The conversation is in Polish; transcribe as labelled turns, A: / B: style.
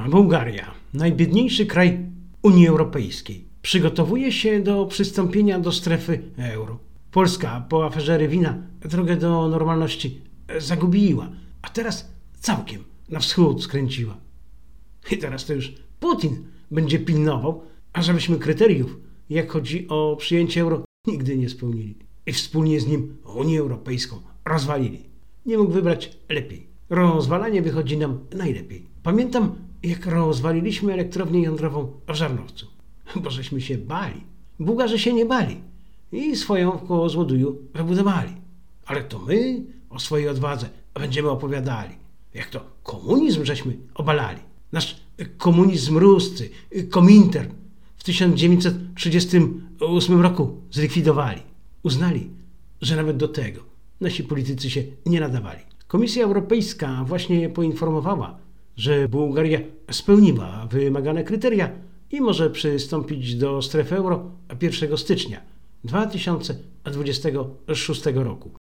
A: Bułgaria, najbiedniejszy kraj Unii Europejskiej, przygotowuje się do przystąpienia do strefy euro. Polska po aferze Rywina drogę do normalności zagubiła, a teraz całkiem na wschód skręciła. I teraz to już Putin będzie pilnował, ażebyśmy kryteriów, jak chodzi o przyjęcie euro, nigdy nie spełnili. I wspólnie z nim Unię Europejską rozwalili. Nie mógł wybrać lepiej. Rozwalanie wychodzi nam najlepiej. Pamiętam, jak rozwaliliśmy elektrownię jądrową w Żarnowcu. Bo żeśmy się bali. Bułgarzy się nie bali i swoją koło Złoduju wybudowali. Ale to my o swojej odwadze będziemy opowiadali. Jak to komunizm żeśmy obalali. Nasz komunizm ruscy, Komintern w 1938 roku zlikwidowali. Uznali, że nawet do tego nasi politycy się nie nadawali. Komisja Europejska właśnie poinformowała, że Bułgaria spełniła wymagane kryteria i może przystąpić do strefy euro 1 stycznia 2026 roku.